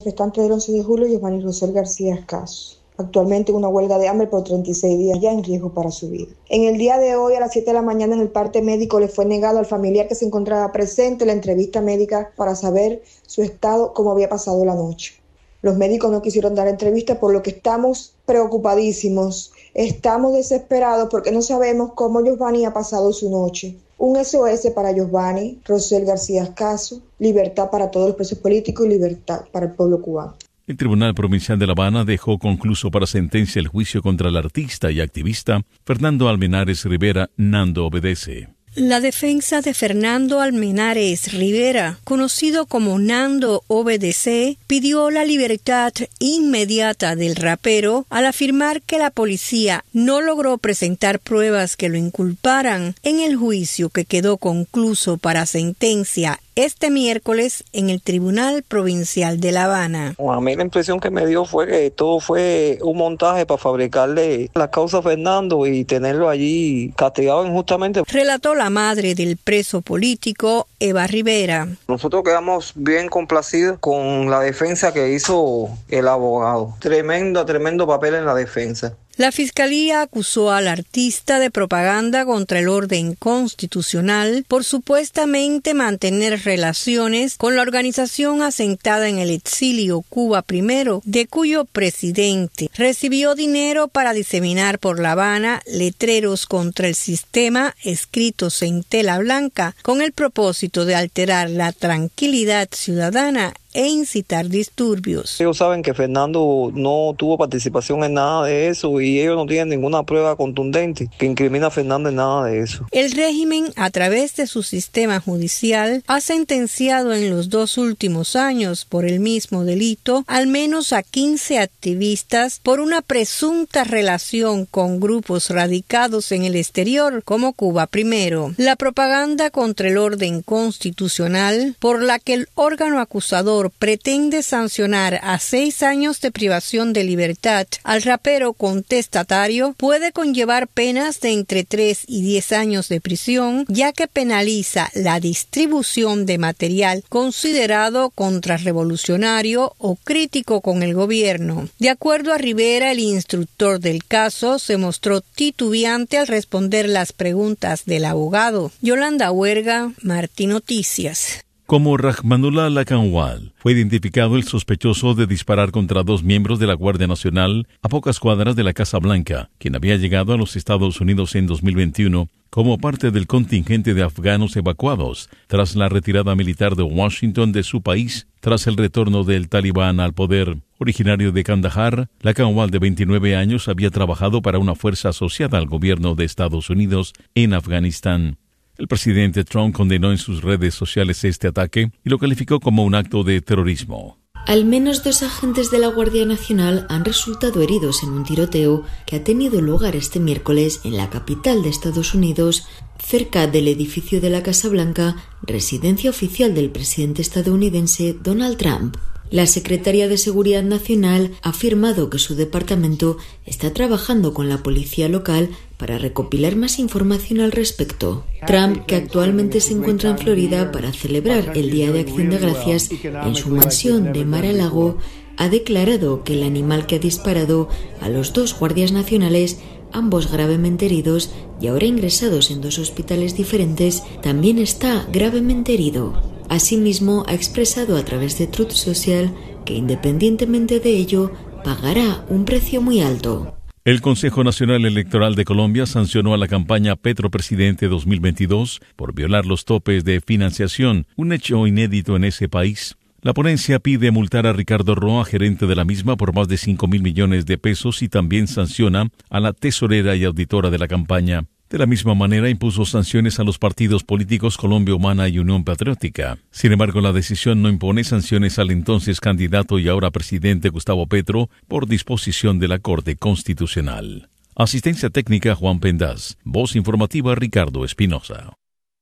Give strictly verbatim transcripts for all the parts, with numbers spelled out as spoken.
Manifestantes del once de julio, Giovanni Rosel García Escaso, actualmente en una huelga de hambre por treinta y seis días, ya en riesgo para su vida. En el día de hoy, a las siete de la mañana, en el parte médico le fue negado al familiar que se encontraba presente la entrevista médica para saber su estado, cómo había pasado la noche. Los médicos no quisieron dar entrevista, por lo que estamos preocupadísimos, estamos desesperados porque no sabemos cómo Giovanni ha pasado su noche. Un S O S para Giovanni Rosel García Escaso, libertad para todos los presos políticos y libertad para el pueblo cubano. El Tribunal Provincial de La Habana dejó concluso para sentencia el juicio contra el artista y activista Fernando Almenares Rivera, Nando Obedece. La defensa de Fernando Almenares Rivera, conocido como Nando Obedece, pidió la libertad inmediata del rapero al afirmar que la policía no logró presentar pruebas que lo inculparan en el juicio que quedó concluso para sentencia este miércoles en el Tribunal Provincial de La Habana. A mí la impresión que me dio fue que todo fue un montaje para fabricarle la causa a Fernando y tenerlo allí castigado injustamente. Relató la madre del preso político, Eva Rivera. Nosotros quedamos bien complacidos con la defensa que hizo el abogado. Tremendo, tremendo papel en la defensa. La Fiscalía acusó al artista de propaganda contra el orden constitucional por supuestamente mantener relaciones con la organización asentada en el exilio Cuba Primero, de cuyo presidente recibió dinero para diseminar por La Habana letreros contra el sistema escritos en tela blanca con el propósito de alterar la tranquilidad ciudadana e incitar disturbios. Ellos saben que Fernando no tuvo participación en nada de eso y ellos no tienen ninguna prueba contundente que incrimina a Fernando en nada de eso. El régimen, a través de su sistema judicial, ha sentenciado en los dos últimos años por el mismo delito al menos a quince activistas por una presunta relación con grupos radicados en el exterior como Cuba Primero. La propaganda contra el orden constitucional, por la que el órgano acusador pretende sancionar a seis años de privación de libertad al rapero contestatario, puede conllevar penas de entre tres y diez años de prisión, ya que penaliza la distribución de material considerado contrarrevolucionario o crítico con el gobierno. De acuerdo a Rivera, el instructor del caso se mostró titubeante al responder las preguntas del abogado. Yolanda Huerga, Martí Noticias. Como Rahmanullah Lacanwal, fue identificado el sospechoso de disparar contra dos miembros de la Guardia Nacional a pocas cuadras de la Casa Blanca, quien había llegado a los Estados Unidos en dos mil veintiuno como parte del contingente de afganos evacuados tras la retirada militar de Washington de su país tras el retorno del Talibán al poder. Originario de Kandahar, Lacanwal, de veintinueve años, había trabajado para una fuerza asociada al gobierno de Estados Unidos en Afganistán. El presidente Trump condenó en sus redes sociales este ataque y lo calificó como un acto de terrorismo. Al menos dos agentes de la Guardia Nacional han resultado heridos en un tiroteo que ha tenido lugar este miércoles en la capital de Estados Unidos, cerca del edificio de la Casa Blanca, residencia oficial del presidente estadounidense Donald Trump. La secretaria de Seguridad Nacional ha afirmado que su departamento está trabajando con la policía local para recopilar más información al respecto. Trump, que actualmente se encuentra en Florida para celebrar el Día de Acción de Gracias en su mansión de Mar-a-Lago, ha declarado que el animal que ha disparado a los dos guardias nacionales, ambos gravemente heridos y ahora ingresados en dos hospitales diferentes, también está gravemente herido. Asimismo, ha expresado a través de Truth Social que, independientemente de ello, pagará un precio muy alto. El Consejo Nacional Electoral de Colombia sancionó a la campaña Petro Presidente dos mil veintidós por violar los topes de financiación, un hecho inédito en ese país. La ponencia pide multar a Ricardo Roa, gerente de la misma, por más de cinco mil millones de pesos y también sanciona a la tesorera y auditora de la campaña. De la misma manera, impuso sanciones a los partidos políticos Colombia Humana y Unión Patriótica. Sin embargo, la decisión no impone sanciones al entonces candidato y ahora presidente Gustavo Petro por disposición de la Corte Constitucional. Asistencia técnica Juan Pendaz. Voz informativa Ricardo Espinosa.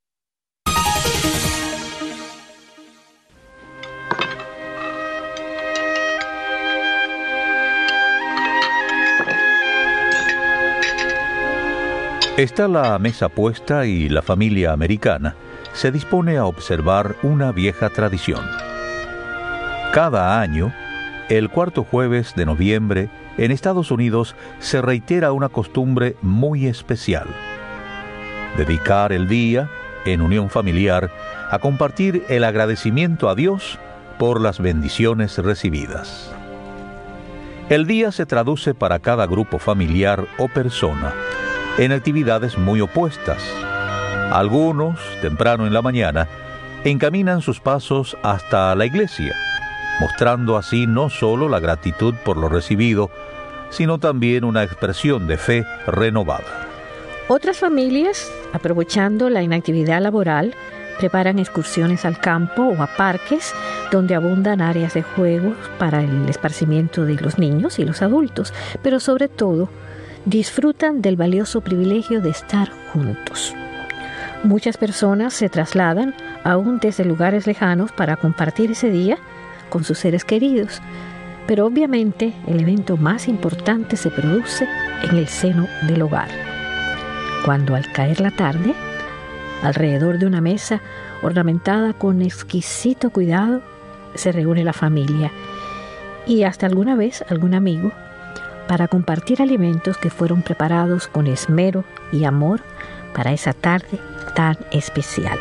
Está la mesa puesta y la familia americana se dispone a observar una vieja tradición. Cada año, el cuarto jueves de noviembre, en Estados Unidos, se reitera una costumbre muy especial: dedicar el día, en unión familiar, a compartir el agradecimiento a Dios por las bendiciones recibidas. El día se traduce para cada grupo familiar o persona en actividades muy opuestas. Algunos, temprano en la mañana, encaminan sus pasos hasta la iglesia, mostrando así no solo la gratitud por lo recibido, sino también una expresión de fe renovada. Otras familias, aprovechando la inactividad laboral, preparan excursiones al campo o a parques donde abundan áreas de juegos para el esparcimiento de los niños y los adultos, pero sobre todo disfrutan del valioso privilegio de estar juntos. Muchas personas se trasladan aún desde lugares lejanos para compartir ese día con sus seres queridos, pero obviamente el evento más importante se produce en el seno del hogar, cuando al caer la tarde, alrededor de una mesa ornamentada con exquisito cuidado, se reúne la familia y hasta alguna vez algún amigo para compartir alimentos que fueron preparados con esmero y amor para esa tarde tan especial.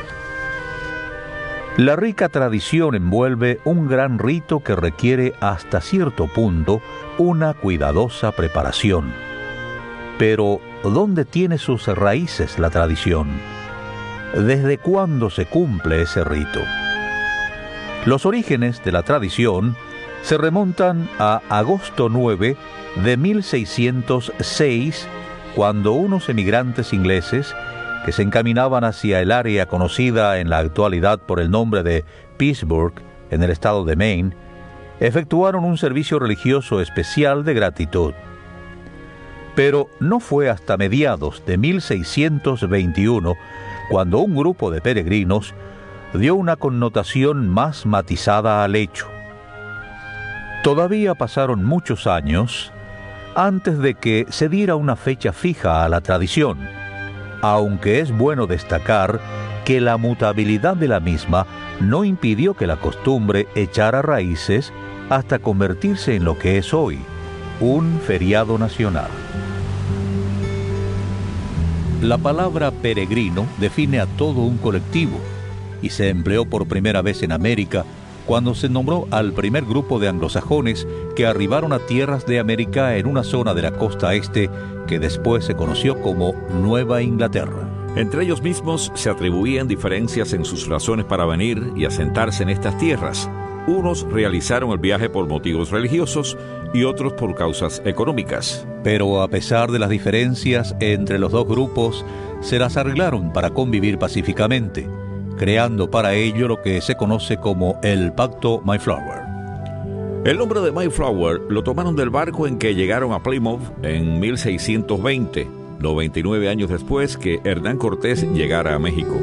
La rica tradición envuelve un gran rito que requiere hasta cierto punto una cuidadosa preparación. Pero, ¿dónde tiene sus raíces la tradición? ¿Desde cuándo se cumple ese rito? Los orígenes de la tradición se remontan a agosto nueve de mil seiscientos seis, cuando unos emigrantes ingleses que se encaminaban hacia el área conocida en la actualidad por el nombre de Pittsburgh, en el estado de Maine, efectuaron un servicio religioso especial de gratitud. Pero no fue hasta mediados de mil seiscientos veintiuno cuando un grupo de peregrinos dio una connotación más matizada al hecho. Todavía pasaron muchos años antes de que se diera una fecha fija a la tradición, aunque es bueno destacar que la mutabilidad de la misma no impidió que la costumbre echara raíces hasta convertirse en lo que es hoy, un feriado nacional. La palabra peregrino define a todo un colectivo y se empleó por primera vez en América cuando se nombró al primer grupo de anglosajones que arribaron a tierras de América en una zona de la costa este que después se conoció como Nueva Inglaterra. Entre ellos mismos se atribuían diferencias en sus razones para venir y asentarse en estas tierras. Unos realizaron el viaje por motivos religiosos y otros por causas económicas. Pero a pesar de las diferencias entre los dos grupos, se las arreglaron para convivir pacíficamente, creando para ello lo que se conoce como el Pacto Mayflower. El nombre de Mayflower lo tomaron del barco en que llegaron a Plymouth en mil seiscientos veinte, noventa y nueve años después que Hernán Cortés llegara a México.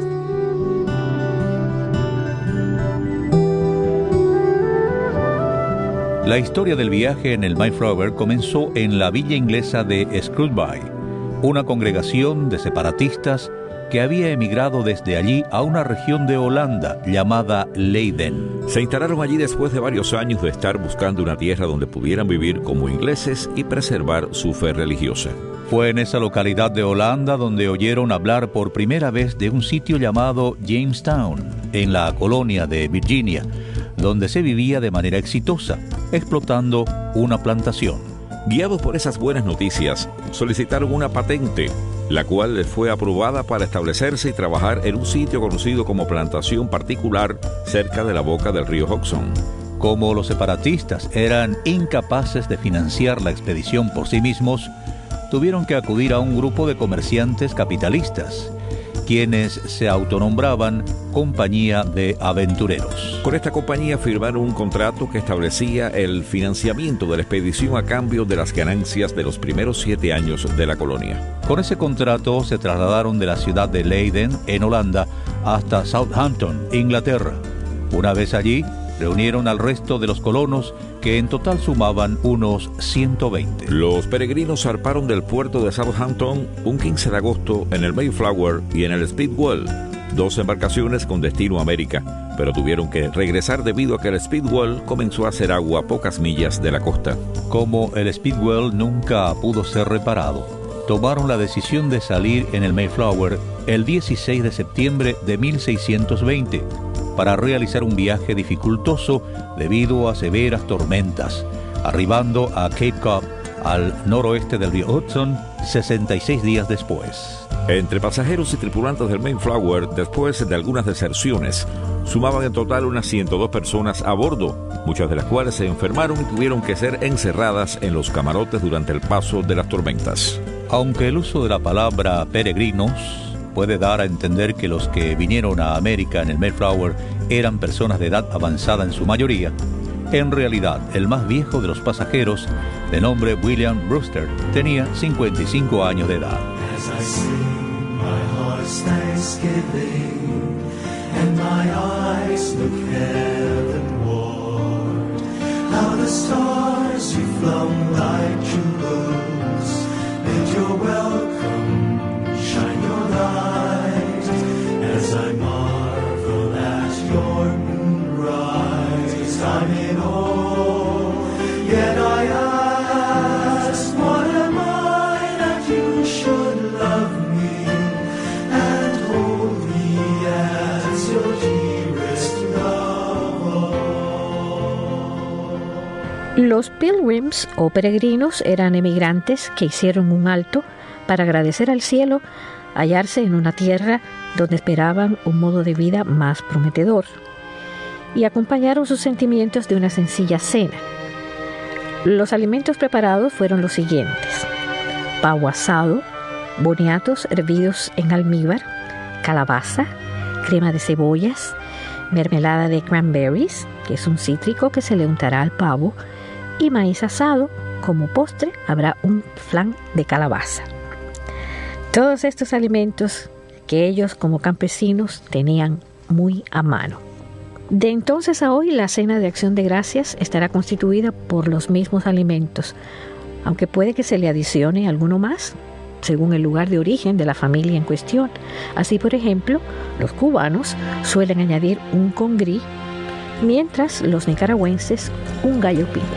La historia del viaje en el Mayflower comenzó en la villa inglesa de Screwby, una congregación de separatistas que había emigrado desde allí a una región de Holanda llamada Leiden. Se instalaron allí después de varios años de estar buscando una tierra donde pudieran vivir como ingleses y preservar su fe religiosa. Fue en esa localidad de Holanda donde oyeron hablar por primera vez de un sitio llamado Jamestown, en la colonia de Virginia, donde se vivía de manera exitosa, explotando una plantación. Guiados por esas buenas noticias, solicitaron una patente, la cual les fue aprobada para establecerse y trabajar en un sitio conocido como plantación particular cerca de la boca del río Hudson. Como los separatistas eran incapaces de financiar la expedición por sí mismos, tuvieron que acudir a un grupo de comerciantes capitalistas, quienes se autonombraban Compañía de Aventureros. Con esta compañía firmaron un contrato que establecía el financiamiento de la expedición a cambio de las ganancias de los primeros siete años de la colonia. Con ese contrato se trasladaron de la ciudad de Leiden, en Holanda, hasta Southampton, Inglaterra. Una vez allí, reunieron al resto de los colonos, que en total sumaban unos ciento veinte. Los peregrinos zarparon del puerto de Southampton un quince de agosto en el Mayflower y en el Speedwell, dos embarcaciones con destino a América, pero tuvieron que regresar debido a que el Speedwell comenzó a hacer agua a pocas millas de la costa. Como el Speedwell nunca pudo ser reparado, tomaron la decisión de salir en el Mayflower el dieciséis de septiembre de mil seiscientos veinte para realizar un viaje dificultoso debido a severas tormentas, arribando a Cape Cod, al noroeste del río Hudson, sesenta y seis días después. Entre pasajeros y tripulantes del Mayflower, después de algunas deserciones, sumaban en total unas ciento dos personas a bordo, muchas de las cuales se enfermaron y tuvieron que ser encerradas en los camarotes durante el paso de las tormentas. Aunque el uso de la palabra peregrinos puede dar a entender que los que vinieron a América en el Mayflower eran personas de edad avanzada en su mayoría, en realidad el más viejo de los pasajeros, de nombre William Brewster, tenía cincuenta y cinco años de edad. Los Pilgrims o peregrinos eran emigrantes que hicieron un alto para agradecer al cielo hallarse en una tierra donde esperaban un modo de vida más prometedor, y acompañaron sus sentimientos de una sencilla cena. Los alimentos preparados fueron los siguientes: pavo asado, boniatos hervidos en almíbar, calabaza, crema de cebollas, mermelada de cranberries, que es un cítrico que se le untará al pavo, y maíz asado. Como postre habrá un flan de calabaza. Todos estos alimentos que ellos como campesinos tenían muy a mano. De entonces a hoy, la cena de acción de gracias estará constituida por los mismos alimentos, aunque puede que se le adicione alguno más, según el lugar de origen de la familia en cuestión. Así, por ejemplo, los cubanos suelen añadir un congrí, mientras los nicaragüenses un gallo pinto.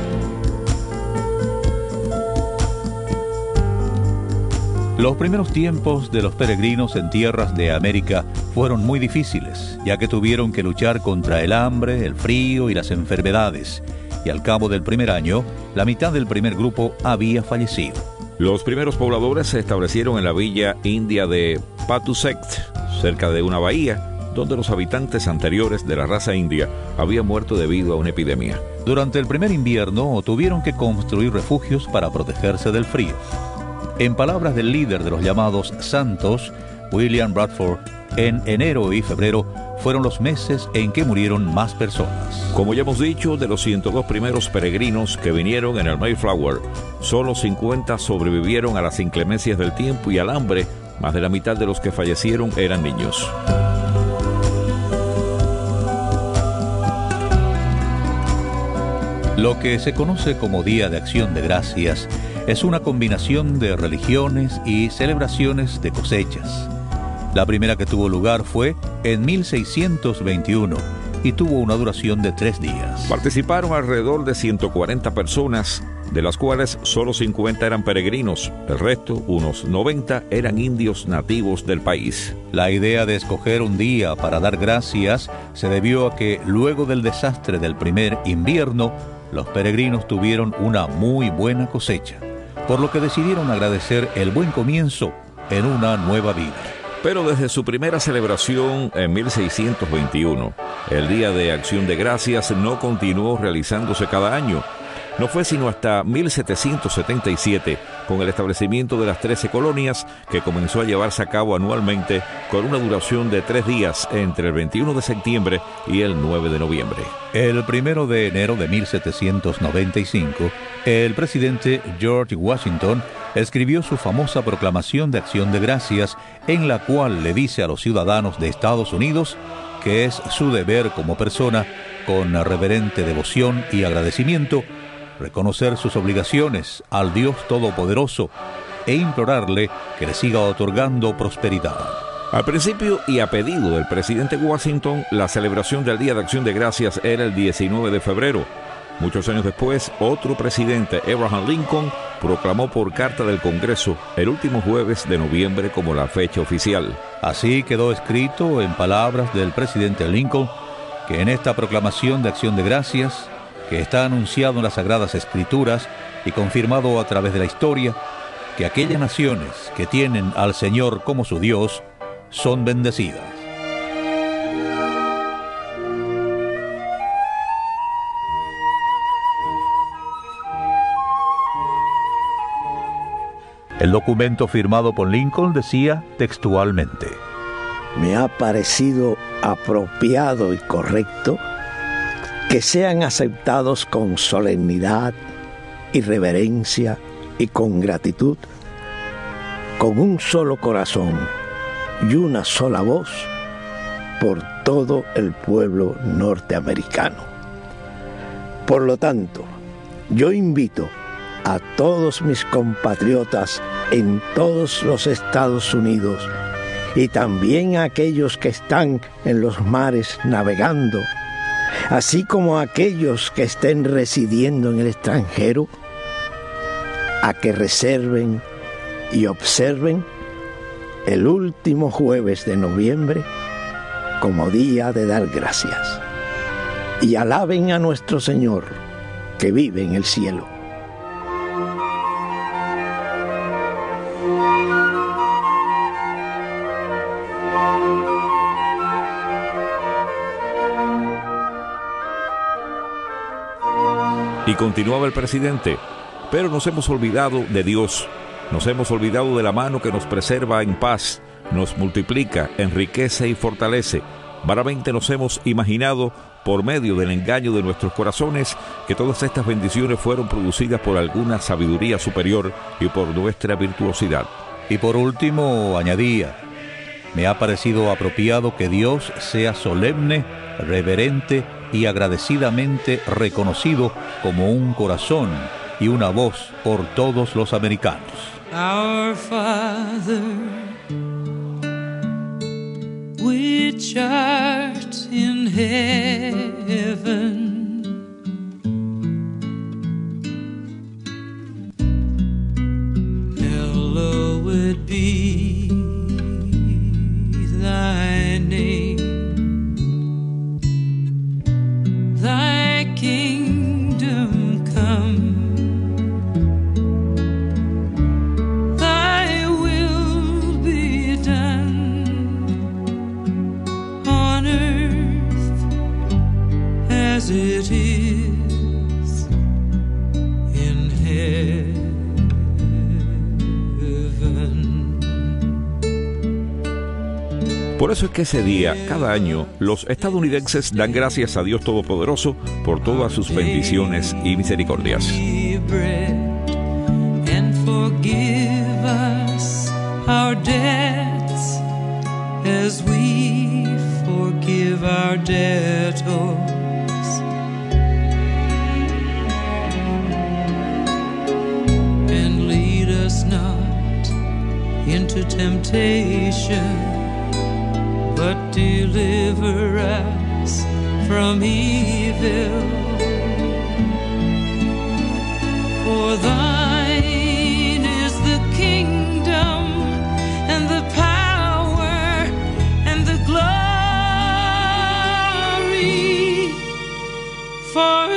Los primeros tiempos de los peregrinos en tierras de América fueron muy difíciles, ya que tuvieron que luchar contra el hambre, el frío y las enfermedades, y al cabo del primer año, la mitad del primer grupo había fallecido. Los primeros pobladores se establecieron en la villa india de Patuxet, cerca de una bahía, donde los habitantes anteriores de la raza india habían muerto debido a una epidemia. Durante el primer invierno tuvieron que construir refugios para protegerse del frío. En palabras del líder de los llamados santos, William Bradford, en enero y febrero fueron los meses en que murieron más personas. Como ya hemos dicho, de los ciento dos primeros peregrinos que vinieron en el Mayflower, solo cincuenta sobrevivieron a las inclemencias del tiempo y al hambre. Más de la mitad de los que fallecieron eran niños. Lo que se conoce como Día de Acción de Gracias es una combinación de religiones y celebraciones de cosechas. La primera que tuvo lugar fue en mil seiscientos veintiuno y tuvo una duración de tres días. Participaron alrededor de ciento cuarenta personas, de las cuales solo cincuenta eran peregrinos. El resto, unos noventa, eran indios nativos del país. La idea de escoger un día para dar gracias se debió a que luego del desastre del primer invierno, los peregrinos tuvieron una muy buena cosecha, por lo que decidieron agradecer el buen comienzo en una nueva vida. Pero desde su primera celebración en mil seiscientos veintiuno, el Día de Acción de Gracias no continuó realizándose cada año. No fue sino hasta mil setecientos setenta y siete, con el establecimiento de las trece colonias, que comenzó a llevarse a cabo anualmente con una duración de tres días entre el veintiuno de septiembre y el nueve de noviembre. El primero de enero de mil setecientos noventa y cinco, el presidente George Washington escribió su famosa proclamación de acción de gracias, en la cual le dice a los ciudadanos de Estados Unidos que es su deber como persona, con reverente devoción y agradecimiento, reconocer sus obligaciones al Dios Todopoderoso e implorarle que le siga otorgando prosperidad. Al principio y a pedido del presidente Washington, la celebración del Día de Acción de Gracias era el diecinueve de febrero. Muchos años después, otro presidente, Abraham Lincoln, proclamó por carta del Congreso el último jueves de noviembre como la fecha oficial. Así quedó escrito en palabras del presidente Lincoln que en esta proclamación de Acción de Gracias, que está anunciado en las Sagradas Escrituras y confirmado a través de la historia, que aquellas naciones que tienen al Señor como su Dios son bendecidas. El documento firmado por Lincoln decía textualmente: me ha parecido apropiado y correcto que sean aceptados con solemnidad y reverencia y con gratitud, con un solo corazón y una sola voz por todo el pueblo norteamericano. Por lo tanto, yo invito a todos mis compatriotas en todos los Estados Unidos y también a aquellos que están en los mares navegando, así como a aquellos que estén residiendo en el extranjero, a que reserven y observen el último jueves de noviembre como día de dar gracias, y alaben a nuestro Señor que vive en el cielo. Y continuaba el presidente: pero nos hemos olvidado de Dios, nos hemos olvidado de la mano que nos preserva en paz, nos multiplica, enriquece y fortalece. Vanamente nos hemos imaginado, por medio del engaño de nuestros corazones, que todas estas bendiciones fueron producidas por alguna sabiduría superior y por nuestra virtuosidad. Y por último añadía: me ha parecido apropiado que Dios sea solemne, reverente y agradecidamente reconocido como un corazón y una voz por todos los americanos. Our Father, which art in heaven, hallowed be thy name. Thy kingdom come, thy will be done on earth as it is in heaven. Por eso es que ese día, cada año, los estadounidenses dan gracias a Dios Todopoderoso por todas sus bendiciones y misericordias. And forgive us our debts as we forgive our debtors. And lead us not into temptation, but deliver us from evil. For thine is the kingdom and the power and the glory forever.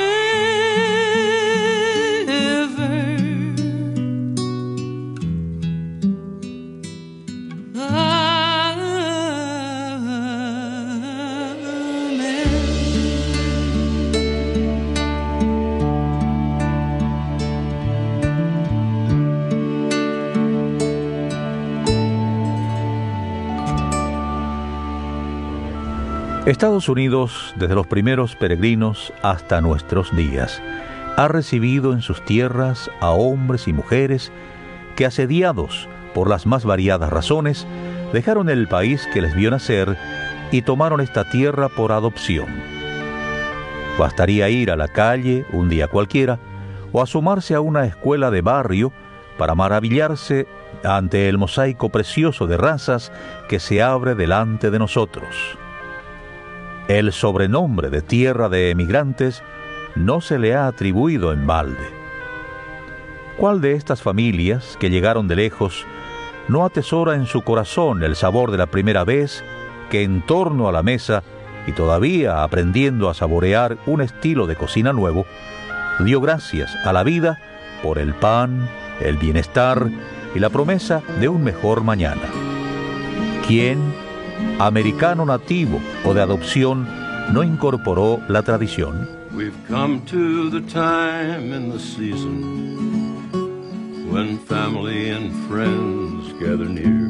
Estados Unidos, desde los primeros peregrinos hasta nuestros días, ha recibido en sus tierras a hombres y mujeres que, asediados por las más variadas razones, dejaron el país que les vio nacer y tomaron esta tierra por adopción. Bastaría ir a la calle un día cualquiera o asomarse a una escuela de barrio para maravillarse ante el mosaico precioso de razas que se abre delante de nosotros. El sobrenombre de tierra de emigrantes no se le ha atribuido en balde. ¿Cuál de estas familias que llegaron de lejos no atesora en su corazón el sabor de la primera vez que en torno a la mesa, y todavía aprendiendo a saborear un estilo de cocina nuevo, dio gracias a la vida por el pan, el bienestar y la promesa de un mejor mañana? ¿Quién, americano nativo o de adopción, no incorporó la tradición? We've come to the time in the season when family and friends gather near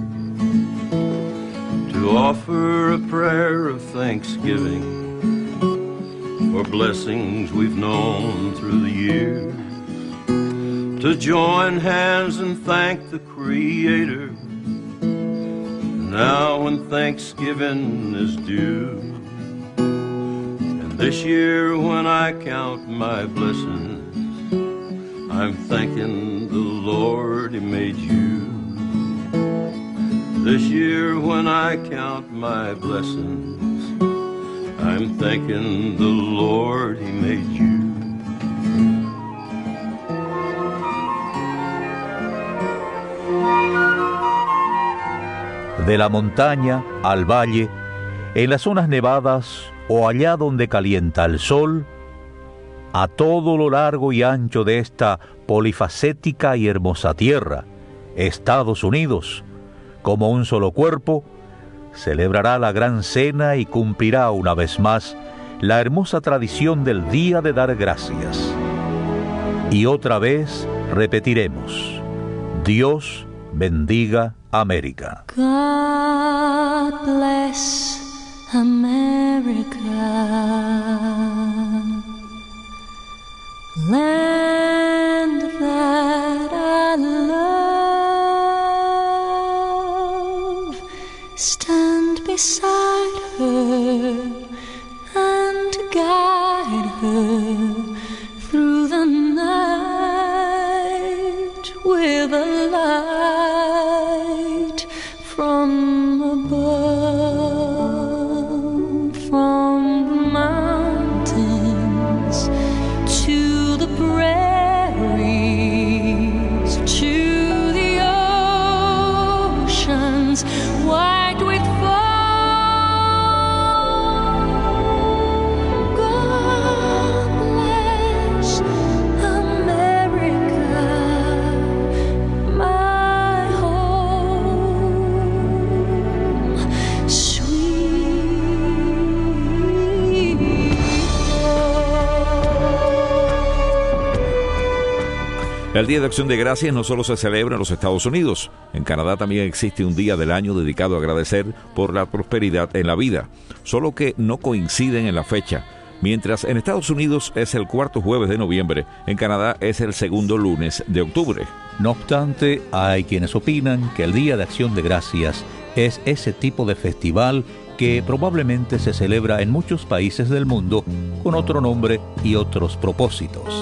to offer a prayer of thanksgiving for blessings we've known through the years, to join hands and thank the Creator now when Thanksgiving is due. And this year when I count my blessings, I'm thanking the Lord He made you. This year when I count my blessings, I'm thanking the Lord He made you. De la montaña al valle, en las zonas nevadas o allá donde calienta el sol, a todo lo largo y ancho de esta polifacética y hermosa tierra, Estados Unidos, como un solo cuerpo, celebrará la gran cena y cumplirá una vez más la hermosa tradición del Día de Dar Gracias. Y otra vez repetiremos: Dios bendiga América. God bless America, land that I love. Stand beside her and guide her through the night with a light from above, from the mountains to the prairies, to the oceans white with foam. God bless America, my home, sweet El Día de Acción de Gracias no solo se celebra en los Estados Unidos. En Canadá también existe un día del año dedicado a agradecer por la prosperidad en la vida, solo que no coinciden en la fecha. Mientras en Estados Unidos es el cuarto jueves de noviembre, en Canadá es el segundo lunes de octubre. No obstante, hay quienes opinan que el Día de Acción de Gracias es ese tipo de festival que probablemente se celebra en muchos países del mundo con otro nombre y otros propósitos.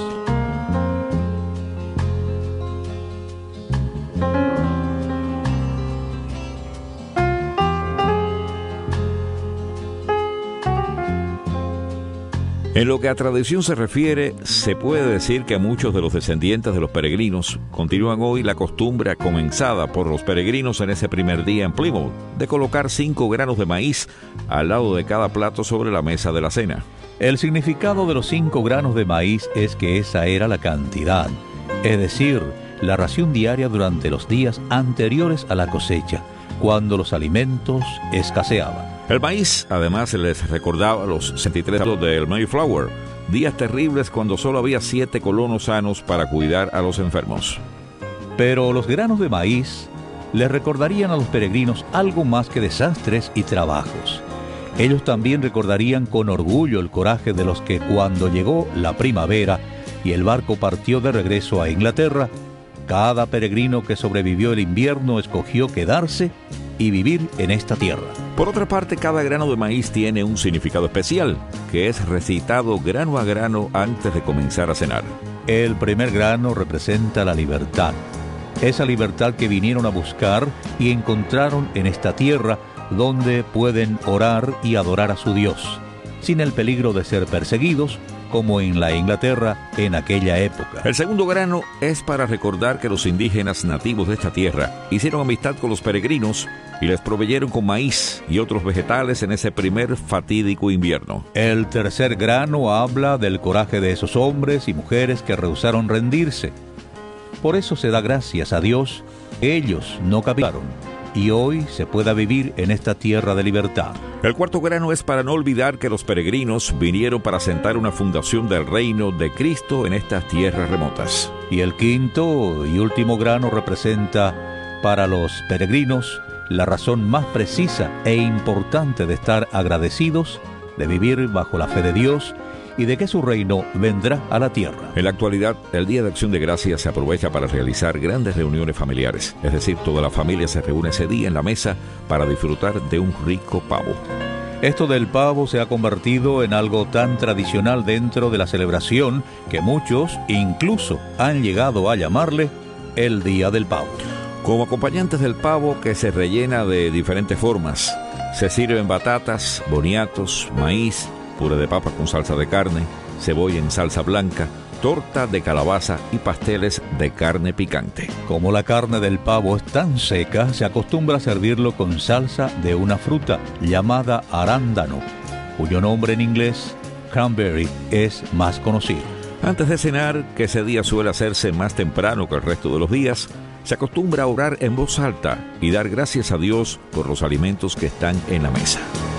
En lo que a tradición se refiere, se puede decir que muchos de los descendientes de los peregrinos continúan hoy la costumbre comenzada por los peregrinos en ese primer día en Plymouth, de colocar cinco granos de maíz al lado de cada plato sobre la mesa de la cena. El significado de los cinco granos de maíz es que esa era la cantidad, es decir, la ración diaria durante los días anteriores a la cosecha, cuando los alimentos escaseaban. El maíz, además, les recordaba los sesenta y tres años del Mayflower, días terribles cuando solo había siete colonos sanos para cuidar a los enfermos. Pero los granos de maíz les recordarían a los peregrinos algo más que desastres y trabajos. Ellos también recordarían con orgullo el coraje de los que, cuando llegó la primavera y el barco partió de regreso a Inglaterra, cada peregrino que sobrevivió el invierno escogió quedarse y vivir en esta tierra. Por otra parte, cada grano de maíz tiene un significado especial, que es recitado grano a grano antes de comenzar a cenar. El primer grano representa la libertad. esa libertad que vinieron a buscar y encontraron en esta tierra donde pueden orar y adorar a su Dios, sin el peligro de ser perseguidos, como en la Inglaterra en aquella época. El segundo grano es para recordar que los indígenas nativos de esta tierra hicieron amistad con los peregrinos y les proveyeron con maíz y otros vegetales en ese primer fatídico invierno. El tercer grano habla del coraje de esos hombres y mujeres que rehusaron rendirse. Por eso se da gracias a Dios que ellos no capitularon y hoy se pueda vivir en esta tierra de libertad. El cuarto grano es para no olvidar que los peregrinos vinieron para sentar una fundación del reino de Cristo en estas tierras remotas. Y el quinto y último grano representa para los peregrinos la razón más precisa e importante de estar agradecidos, de vivir bajo la fe de Dios y de que su reino vendrá a la tierra. En la actualidad, el Día de Acción de Gracias se aprovecha para realizar grandes reuniones familiares, es decir, toda la familia se reúne ese día en la mesa para disfrutar de un rico pavo. Esto del pavo se ha convertido en algo tan tradicional dentro de la celebración que muchos incluso han llegado a llamarle el Día del Pavo. Como acompañantes del pavo, que se rellena de diferentes formas, se sirven batatas, boniatos, maíz, puré de papa con salsa de carne, cebolla en salsa blanca, torta de calabaza y pasteles de carne picante. Como la carne del pavo es tan seca, se acostumbra a servirlo con salsa de una fruta llamada arándano, cuyo nombre en inglés, cranberry, es más conocido. Antes de cenar, que ese día suele hacerse más temprano que el resto de los días, se acostumbra a orar en voz alta y dar gracias a Dios por los alimentos que están en la mesa.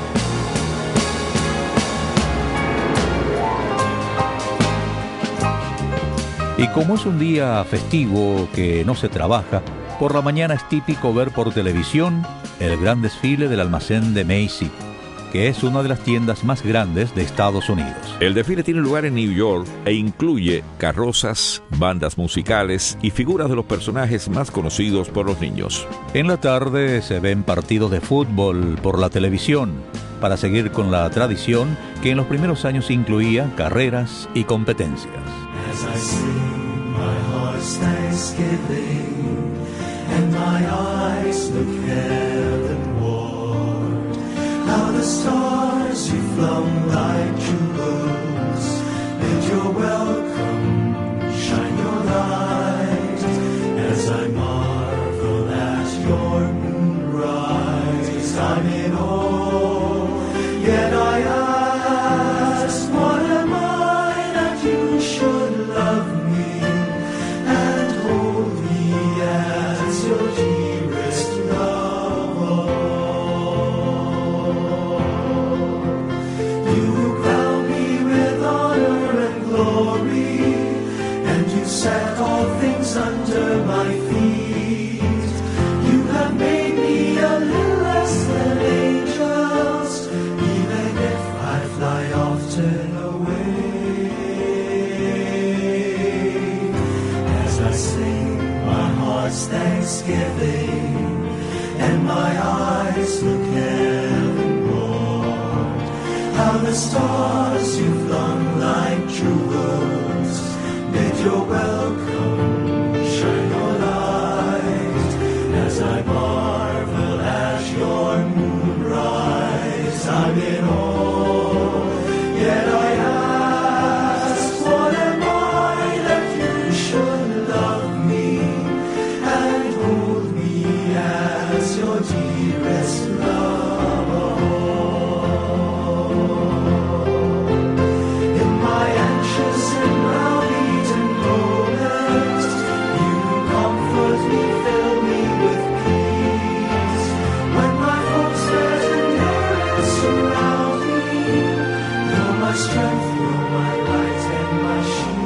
Y como es un día festivo que no se trabaja, por la mañana es típico ver por televisión el gran desfile del almacén de Macy, que es una de las tiendas más grandes de Estados Unidos. El desfile tiene lugar en New York e incluye carrozas, bandas musicales y figuras de los personajes más conocidos por los niños. En la tarde se ven partidos de fútbol por la televisión, para seguir con la tradición que en los primeros años incluía carreras y competencias. As I sing my heart's thanksgiving, and my eyes look heavenward, how the stars you flung like jewels, bid your welcome, shine your light, as I marvel at your moonrise. I'm in awe, yet I ask, what am I that you should love me and hold me as your dearest love? You crown me with honor and glory, and you set all things under my feet. You have made me a little less than angels, even if I fly often away. As I sing my heart's thanksgiving, and my eyes look heavenward, how the stars you flung like jewels, bid your welcome, shine your light, as I marvel at your moonrise. I'm in awe, yet I ask, what am I that you should love me and hold me as your dearest love? In my anxious and brow-beaten moment, you comfort me, fill me with peace. When my hopes that endurance surround me, you're my strength, you're my light and my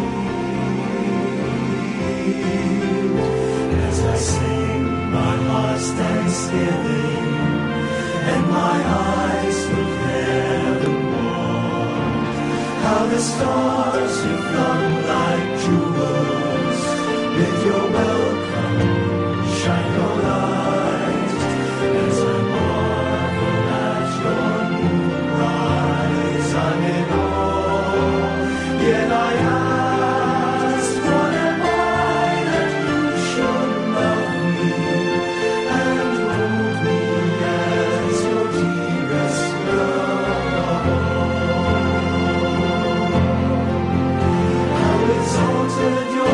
shield. As I sing my heart's thanksgiving, and my eyes look heavenward, how the stars you flung like